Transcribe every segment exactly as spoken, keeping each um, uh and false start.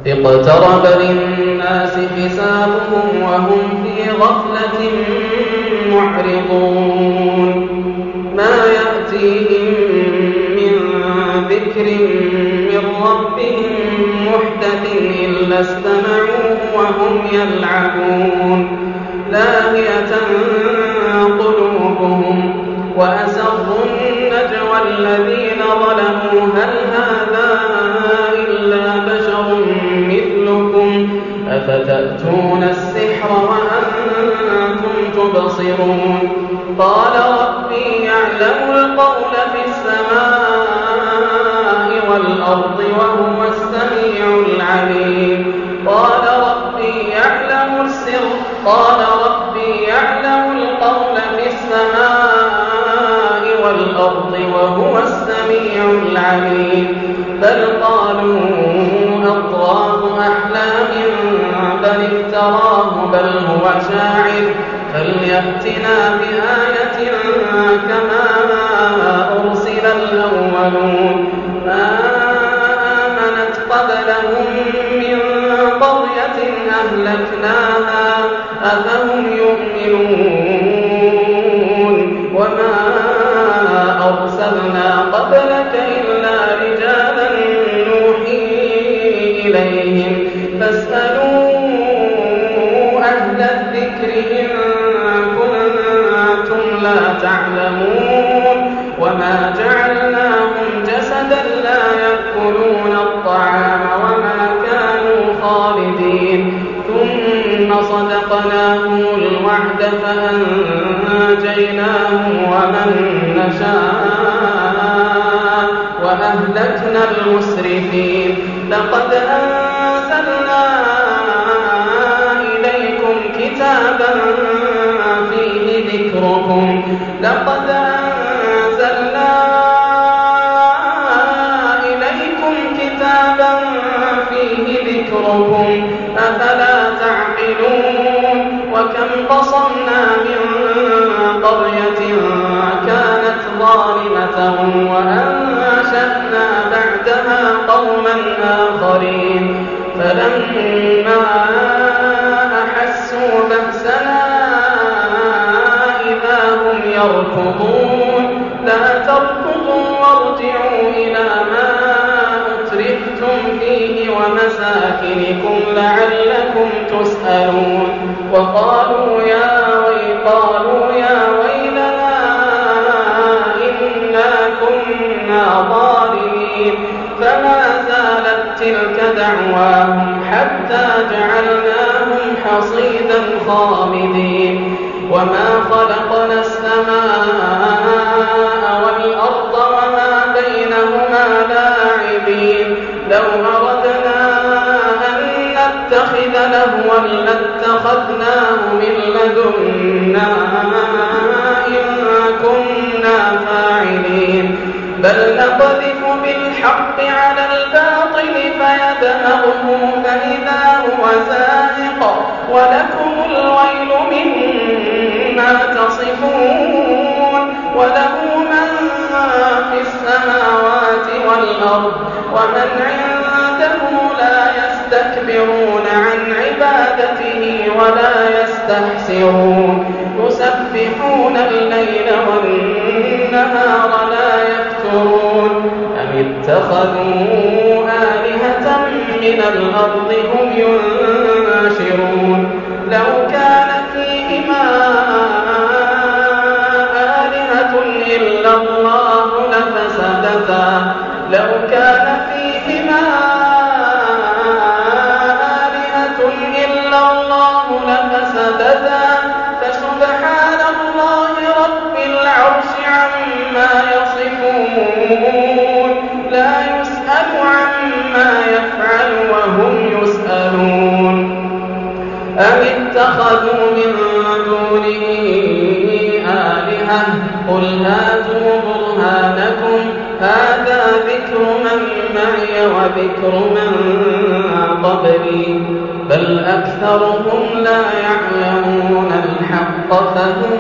اقترب للناس حسابهم وهم في غفلة معرضون ما يأتيهم من ذكر من ربهم محدث إلا استمعوه وهم يلعبون لاهية قلوبهم وأسروا النجوى الذين ظلموا هل هذا إلا بشر مثلكم أفتأتون السحر وأنتم تبصرون قال ربي يعلم القول في السماء والأرض وهو السميع العليم قال ربي يعلم السر قال ربي يعلم القول في السماء والأرض وهو السميع العليم بل قالوا أضغاث أحلام بل افتراه بل هو شاعر فليأتنا بآية كما أرسل الأولون ما آمنت قبلهم من قرية أهلكناها أفهم يؤمنون وما أرسلنا قبلك إلا رجالا نوحي إليهم فاسألوا أهل الذكر إن كنتم لا تعلمون وما جعلناهم جسدا لا يأكلون الطعام وما كانوا خالدين ثم صدقناهم الوعد فأنجيناهم ومن نشاء وأهلكنا المسرفين لقد أنزلنا إليكم كتابا فيه ذكركم لقد أنزلنا إليكم كتابا فيه ذكركم أفلا تعقلون وكم قصمنا من قرية كانت ظالمة وأنشأنا بعدها قوما آخرين فلما أحسوا بأسنا إذا هم يركضون لا تركضوا وارجعوا إلى ما أترفتم فيه ومساكنكم لعلكم تسألون وقالوا يا ويقالوا يا ويلنا إنا كنا ظالمين فما زالت تلك دعواهم حتى جعلناهم حصيدا خامدين وما خلقنا السماء والأرض وما بينهما لاعبين لو أردنا أن نتخذ لهوا لاتخذناه من لدنا إن كنا فاعلين بل نقذف بالحق على الباطل فيدمغه فإذا هو زاهق ولكم الويل مما تصفون وله من في السماوات والأرض ومن عنده لا يستكبرون عن عبادته ولا يستحسرون يسبحون الليل والنهار لا يفترون أم اتخذوا آلهة من الأرض هم ينشرون لو كان فيهما آلهة إلا الله لفسدتا لو كان فيهما آلهة إلا الله لفسدتا فسبحان الله رب العرش عما يصفون لا يسأل عما يفعل وهم يسألون أم اتخذوا من دونه آلهة قل هاتوا برهانكم هذا ذكر من معي وذكر من قبلي بل أكثرهم لا يعلمون الحق فهم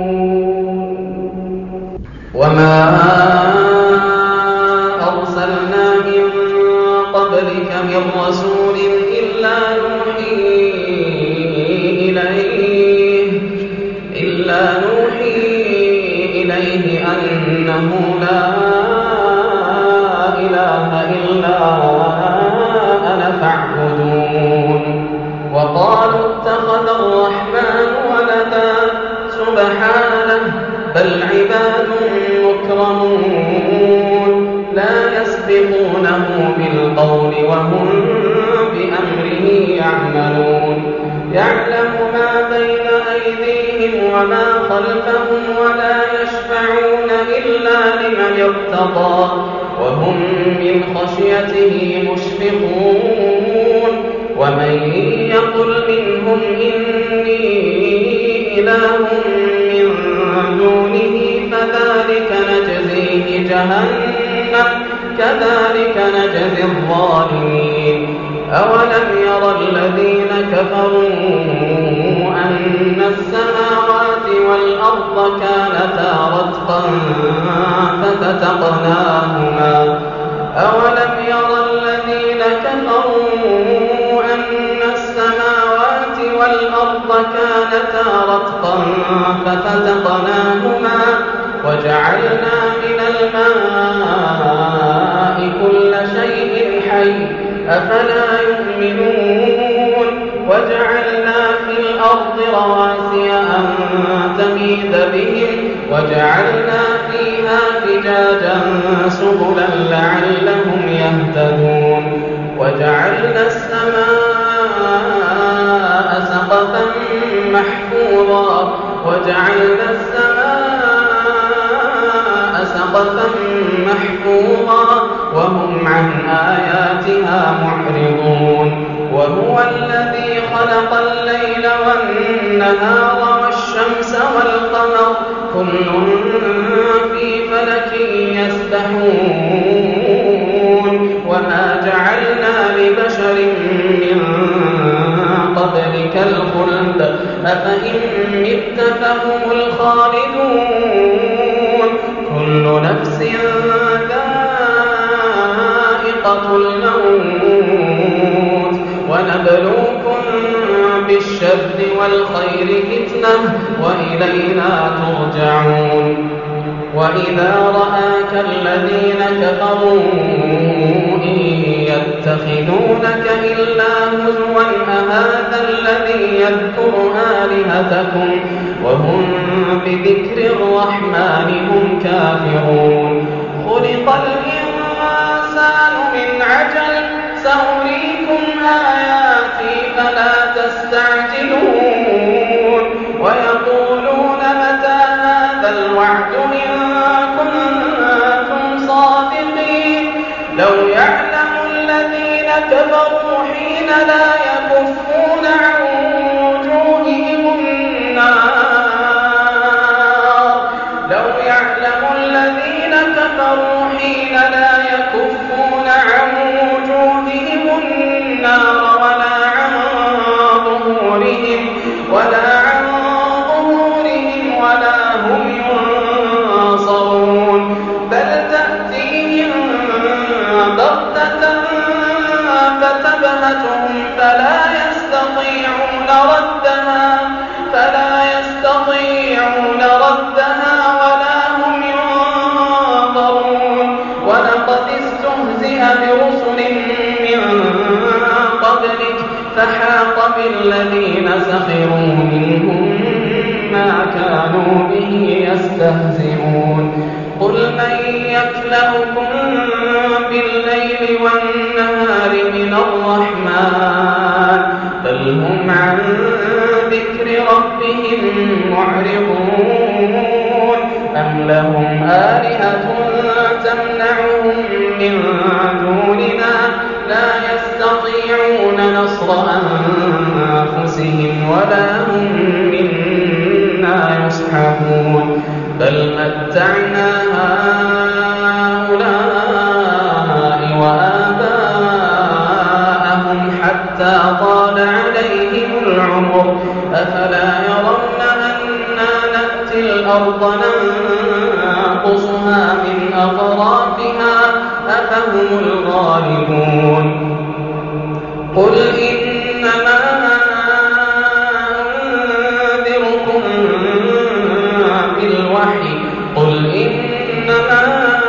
معرضون وما أرسلنا قبلك من رسول إلا نوحي إليه إلا نوحي إليه أنه لا إله إلا أنا فاعبدون. وقالوا اتخذ الرحمن ولدا سبحانه بل عباد مكرمون لا يسبقونه بالقول وهم بأمره يعملون. يعلم ما بين أيديهم وما خلفهم ولا يشفعون إلا لمن ارتضى وهم من خشيته مشفقون. ومن يقل منهم إني إله من دونه فذلك نجزيه جهنم كذلك نجزي الظالمين. أولم ير الذين كفروا أن السماوات والأرض كانتا رتقا ففتقناهما أولم ير الذين كفروا أن السماوات والأرض كانتا رتقا ففتقناهما وجعلنا من الماء كل شيء حي أفلا يؤمنون. وجعلنا في الأرض رواسي أن تميد بهم وجعلنا فيها فجاجا سبلا لعلهم يهتدون. وجعلنا السماء سقفا محفوظا وجعلنا السماء سقفا محفوظا وهم عن آياتها معرضون. وهو الذي خلق الليل والنهار والشمس والقمر كل في فلك يسبحون. وما جعلنا لبشر من قبلك الخلد أفإن مت فهم الخالدون. كل نفس ذائقة الموت ونبلوكم بالشر والخير فتنة وإلينا ترجعون. وإذا رآك الذين كفروا إن يتخذونك إلا هزوا أهذا الذي يذكر آلهتكم وهم بذكر الرحمن هم كافرون. خلق الإنسان من عجل سأريكم آياتي فلا تستعجلون. ويقولون متى هذا الوعد إن كنتم صادقين. لو يعلم الذين كفروا حين لا يكفون عن وجوههم النار لو يعلم الذين كفروا حين لا يكفون عن وجوههم النار ولا عن ظهورهم ولا عن ظهورهم ولا هم ينصرون. بل تأتيهم بغتة فتبهتهم فلا يستطيعون ردها فلا يستطيعون ردها ولا هم ينظرون. ولقد استهزئ برسل من قبلك فحاق بالذين سخروا منهم ما كانوا به يستهزئون. قل من يكلؤكم بالليل والنهار من الرحمن بل هم عن ذكر ربهم معرضون. أم لهم آلهة تمنعهم من دوننا لا يستطيعون نصر أنفسهم ولا هم منا يصحبون. بل متعنا هؤلاء وآباءهم حتى طال عليهم العمر أفلا يرون أنا نأتي الأرض ننقصها من أطرافها أفهم الغالبون. قل إنما أنذركم بالوحي قل إنما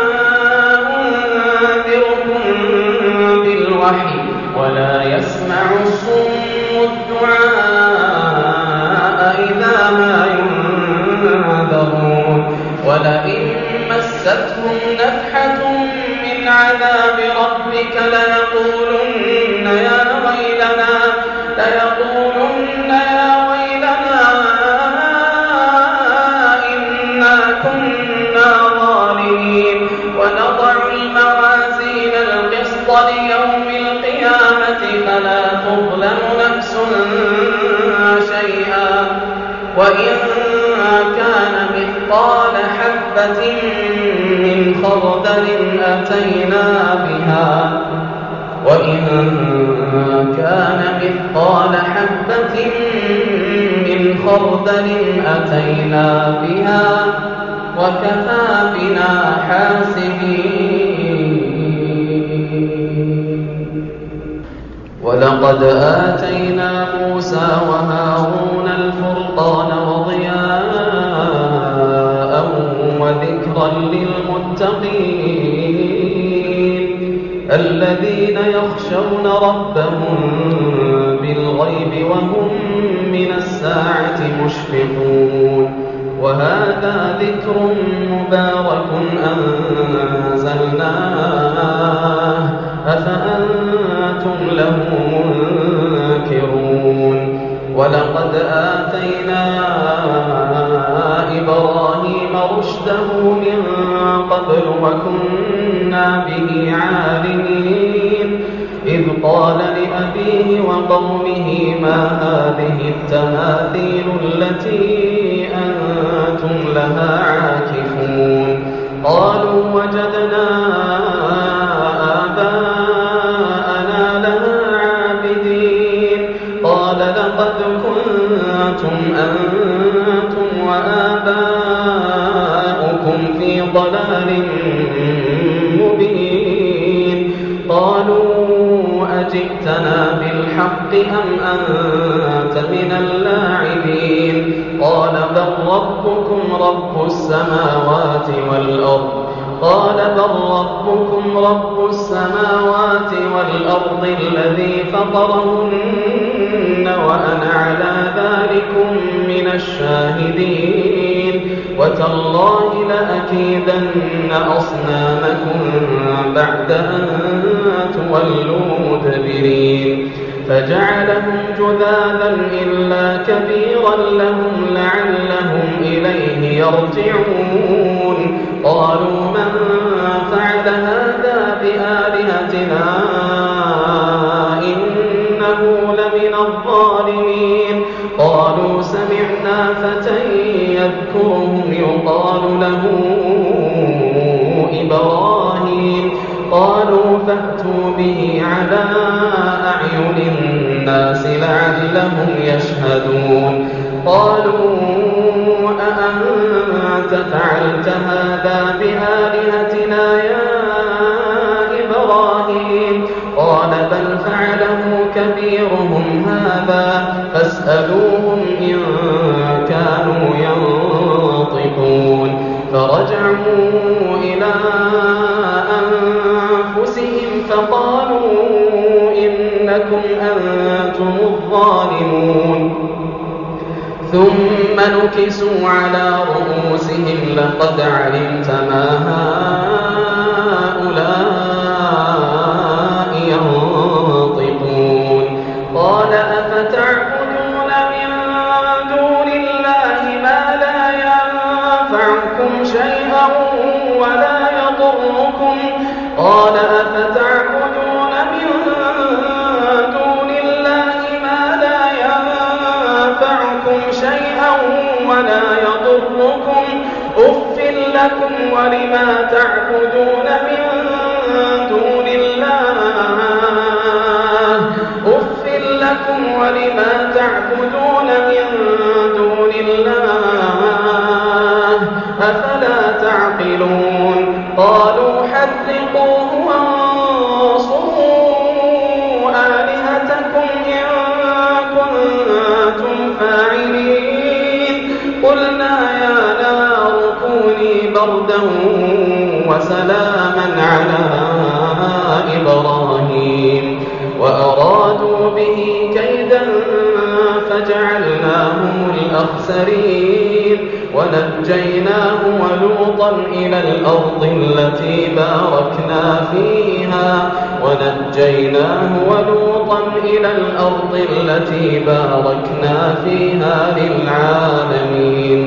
أنذركم بالوحي ولا يسمع الصم الدعاء إذا ما ينذرون ولئن مستهم نفحة من عذاب ربك ليقولن يا ويلنا ليقولن يا ويلنا إنا كنا ظالمين ونضع الموازين القسط ليوم القيامة فلا تظلم نفس شيئا وإن كان مثقال حبة من خردل أتينا بها وإن كان مثقال حبة من خردل أتينا بها وكفى بنا حاسبين ولقد آتينا موسى وهارون الفرقان وضياء وذكرا للمتقين الذين يخشون ربهم بالغيب وهم من الساعة مشفقون وهذا ذكر مبارك أنزلناه أفأنتم له منكرون ولقد آتينا إبراهيم رشده من قبل وكنا به عالمين إذ قال لأبيه وقومه ما هذه التماثيل التي أنتم لها عاكفون قالوا وجدنا آباءنا لها عابدين قال لقد كنتم أنتم وآباؤكم في ضلال مبين قالوا أجئتنا بالحق أم أنت من اللاعبين قال بل ربكم رب السماوات والأرض قال بل ربكم رب السماوات والأرض الذي فطرهن وأنا على ذلكم من الشاهدين وتالله لأكيدن أصنامكم بعد أن تولوا مدبرين فجعلهم جذاذا إلا كبيرا لهم لعلهم إليه يرجعون قالوا من فعل هذا بآلهتنا إنه لمن الظالمين قالوا سمعنا فتى يذكرهم يقال له إبراهيم قالوا فأتوا به على أعين الناس لعلهم يشهدون قالوا أأنت فعلت هذا بآلهتنا يا إبراهيم قال بل فعله كبيرهم هذا فاسألوهم إن كانوا ينطقون فرجعوا إلى أنفسهم فقالوا إنكم أنتم الظالمون ثم نكسوا على رؤوسهم لقد علمت ما هؤلاء ينطقون قال أفتعبدون من دون الله ما لا ينفعكم شيئا ولا يضركم قال أفتعبدون من دون الله ما لا ينفعكم شيئا ولا يضركم أف لكم ولما تعبدون من دون الله أف لكم ولما تعبدون من دون الله أفلا تعقلون قالوا حرقوه وانصروا آلهتكم وسلاما على إبراهيم وأرادوا به كيدا فجعلناهم الأخسرين ونجيناه ولوطا إلى الأرض التي باركنا فيها ونجيناه ولوطا إلى الأرض التي باركنا فيها للعالمين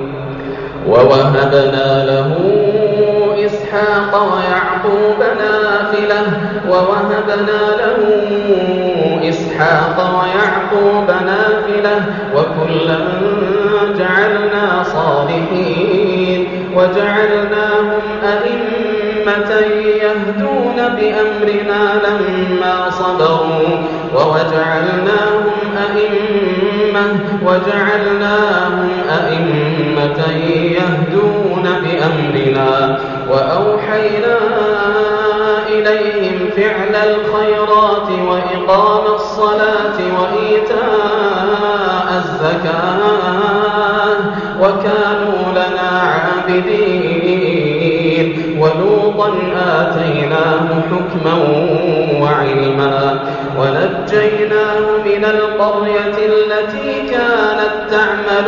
ووهبنا له إسحاق ويعقوب نافلة ووهبنا له إسحاق ويعقوب نافلة وكلا جعلنا صالحين وجعلناهم أئمة يهدون بأمرنا لما صبروا وجعلناهم أئمة وجعلناهم أئمة يهدون بأمرنا وأوحينا إليهم فعل الخيرات وإقام الصلاة وإيتاء الزكاة وكانوا لنا عابدين ولوطا آتيناه حكما وعلما ونجيناه من القرية التي كانت تعمل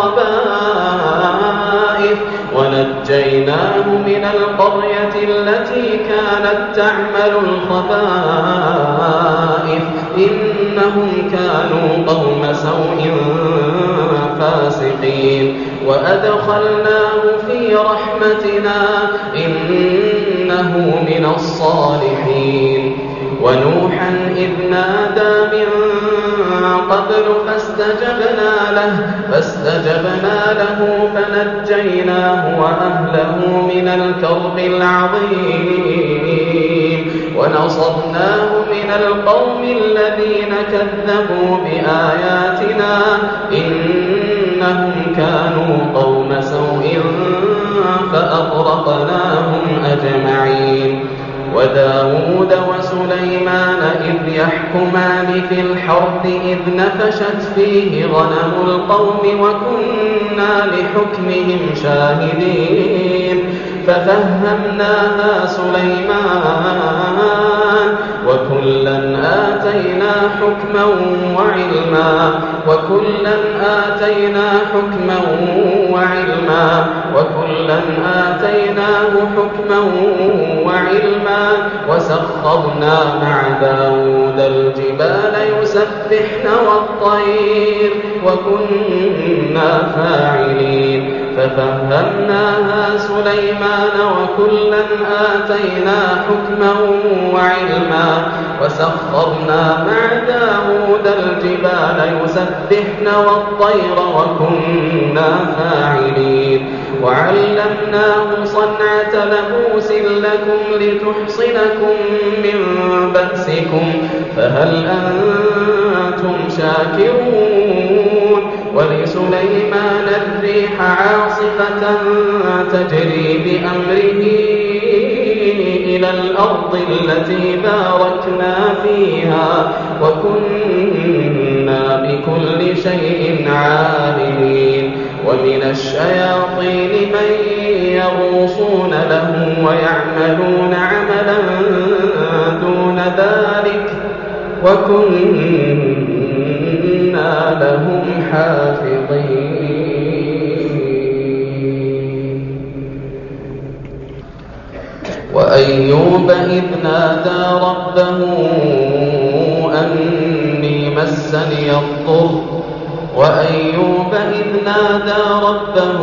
الخبائث ونجيناه من القرية التي كانت تعمل الخبائث إنهم كانوا قوم سوء فاسقين وأدخلناه في رحمتنا إنه من الصالحين ونوحا إذ نادى من قبل فاستجبنا له فاستجبنا له فنجيناه وأهله من الكرب العظيم ونصرناه من القوم الذين كذبوا بآياتنا إنهم كانوا قوم سوء فأغرقناهم أجمعين وداود وسليمان إذ يحكمان في الحرث إذ نفشت فيه غنم القوم وكنا لحكمهم شاهدين ففهمناها سليمان وكلا آتينا حكما وعلما وكلا آتينا حكما وعلما وكلا آتيناه حكما وعلما وسخرنا مع داود الجبال يسبحن والطير وكنا فاعلين ففهمناها سليمان وكلا آتينا حكما وعلما وسخرنا مع داود الجبال يسبحن والطير وكنا فاعلين وعلمناه صنعة لبوس لكم لتحصنكم من بأسكم فهل أنتم شاكرون ولسليمان الريح عاصفة تجري بأمره إلى الأرض التي باركنا فيها وكنا بكل شيء عالمين ومن الشياطين من يغوصون له ويعملون عملا دون ذلك وكنا لهم حافظين وأيوب إذ نادى ربه أني مسني الضر وأيوب إذ نادى ربه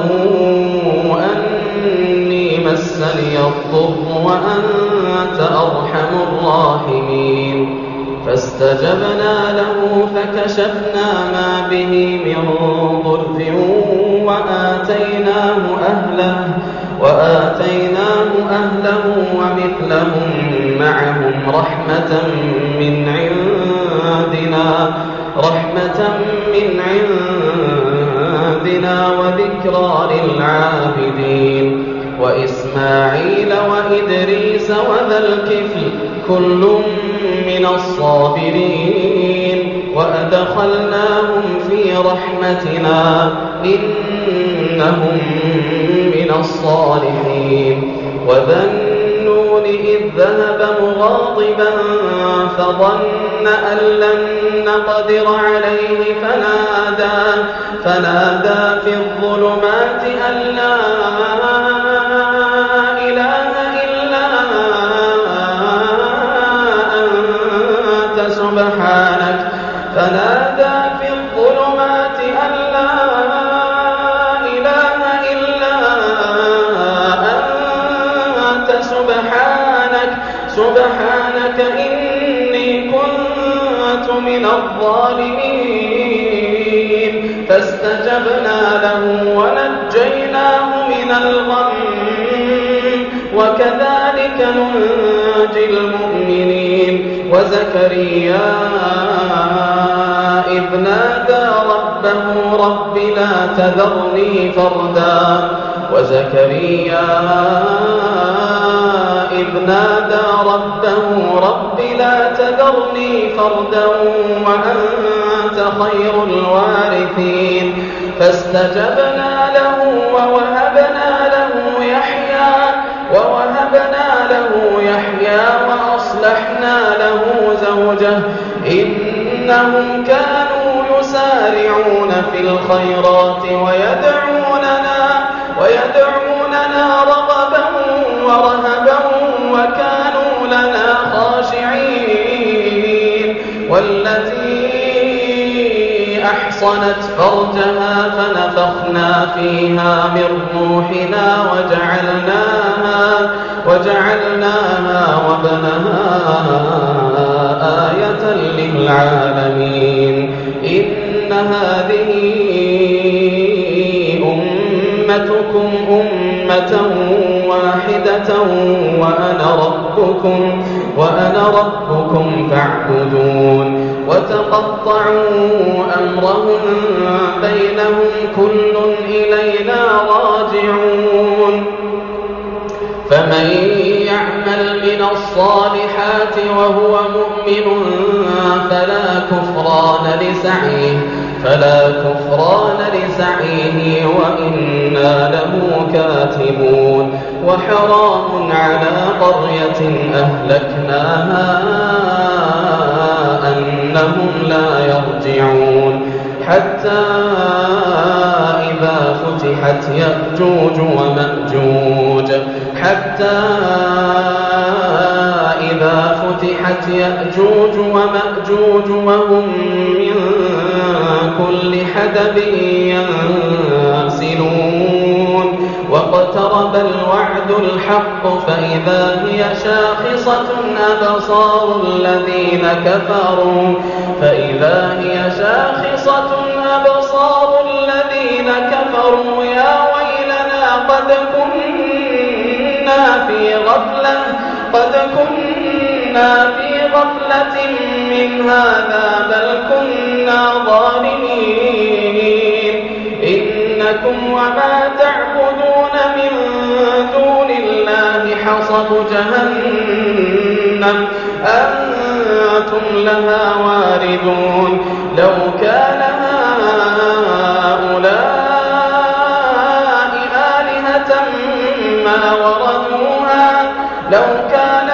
أني مسني الضر وأنت أرحم الراحمين فاستجبنا له فكشفنا ما به من ضر وآتيناه أهله وآتيناه أهله ومثلهم معهم رحمة من عندنا رحمة من عندنا وذكرى للعابدين وإسماعيل وإدريس وذا الكفل كل من الصابرين وأدخلناهم في رحمتنا إنهم إنهم من الصالحين. وذا النون إذ ذهب مغاضبا فظن أن لن نقدر عليه فنادى, فنادى في الظلمات أن لا إله إلا أنت سبحانك فنادى في الظلمات أن لا إله إلا أنت سبحانك سبحانك إني كنت من الظالمين. فاستجبنا له ونجيناه من الغم وكذلك ننجي المؤمنين. وزكريا إذ نادى ربه رب لا تذرني فردا وزكريا إذ نادى ربه رب لا تذرني فردا وأنت خير الوارثين. فاستجبنا له ووهبنا له يحيى ووهبنا له يحيى وأصلحنا له زوجه إنهم كانوا يسارعون في الخيرات ويدعوننا ويدعوننا رغبا ورهبا وكانوا لنا خاشعين. والتي أحصنت فرجها فنفخنا فيها من روحنا وجعلناها, وجعلناها وابنها آية للعالمين. إن هذه أمتكم أمة واحدة وأنا ربكم, وأنا ربكم فاعبدون. وتقطعوا أمرهم بينهم كل إلينا راجعون. فمن يعمل من الصالحات وهو مؤمن فلا كفران لسعيه فلا كفران لسعيه وإنا له كاتبون. وحرام على قرية أهلكناها أنهم لا يرجعون حتى إذا فتحت يأجوج ومأجوج حتى إذا فتحت يأجوج ومأجوج وهم من كل حدب ينسلون. واقترب الوعد الحق فإذا هي شاخصة أبصار الذين كفروا فإذا هي شاخصة أبصار الذين كفروا يا ويلنا قد كنا في غفلة قد كنا في غفلة من هذا بل كنا ظالمين. إنكم وما تعبدون من دون الله حصب جهنم أنتم لها واردون. لو كان هؤلاء آلهة ما وردوها لو كان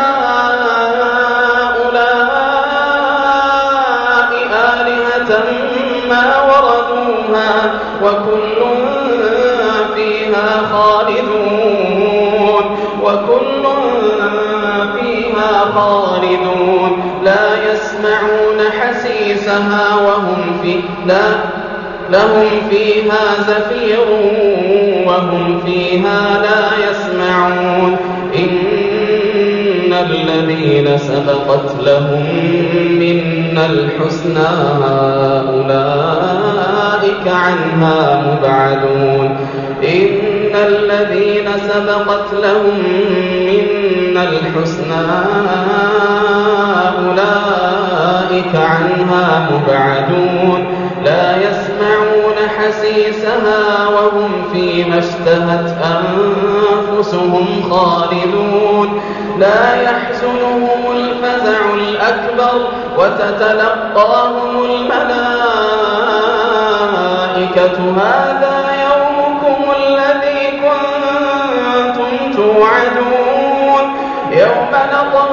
هؤلاء آلهة ما وردوها وكل فيها خالدون وكل فيها خالدون لا يسمعون حسيسها وهم في لا لهم فيها زفير وهم فيها لا يسمعون. إن الذين سبقت لهم منا الحسنى أولئك عنها مبعدون. إن الذين سبقت لهم منا الحسنى أولئك عنها مبعدون لا يسمعون حسيسها وهم فيما اشتهت أنفسهم خالدون. لا يحزنهم الفزع الأكبر وتتلقاهم الملائكة هذا يومكم توعدون يوم نطوي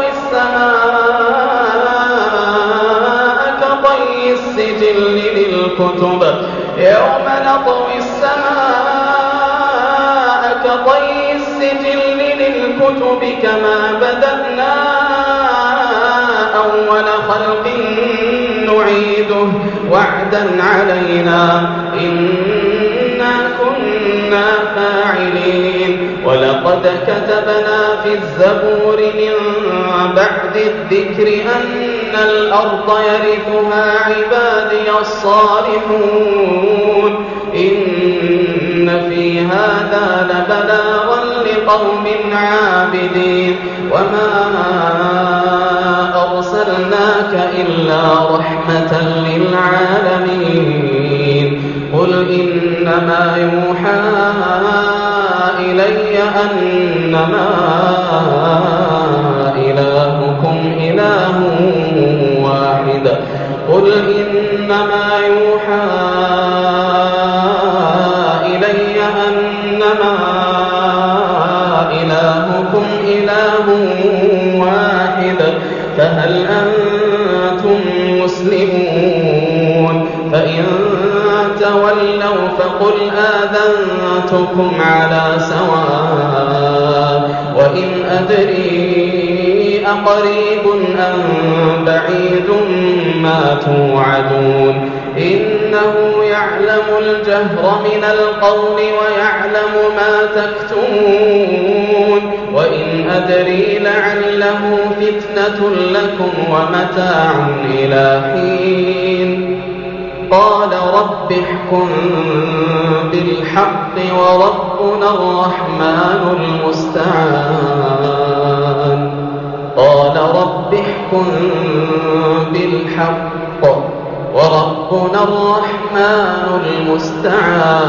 السماء كطي السجل للكتب يوم نطوي السماء كطي السجل للكتب كما بدأنا أول خلق نعيده وعدا علينا إنا كنا فاعلين ولقد كتبنا في الزبور من بعد الذكر أن الأرض يرثها عبادي الصالحون إن في هذا لبلاغا لقوم عابدين وما أرسلناك إلا رحمة للعالمين قل إنما يوحى إلي أنما إلهكم إله واحد قل إنما يوحى إلي أنما إلهكم إله واحد فهل أنتم مسلمون فإن تولوا فقل آذنتكم على سواء وإن أدري أقريب أم بعيد ما توعدون إنه يعلم الجهر من القول ويعلم ما تكتمون وإن أدري لعله فتنة لكم ومتاع إلى حين قال رب احكم بالحق وربنا الرحمن المستعان قال رب احكم بالحق وربنا الرحمن المستعان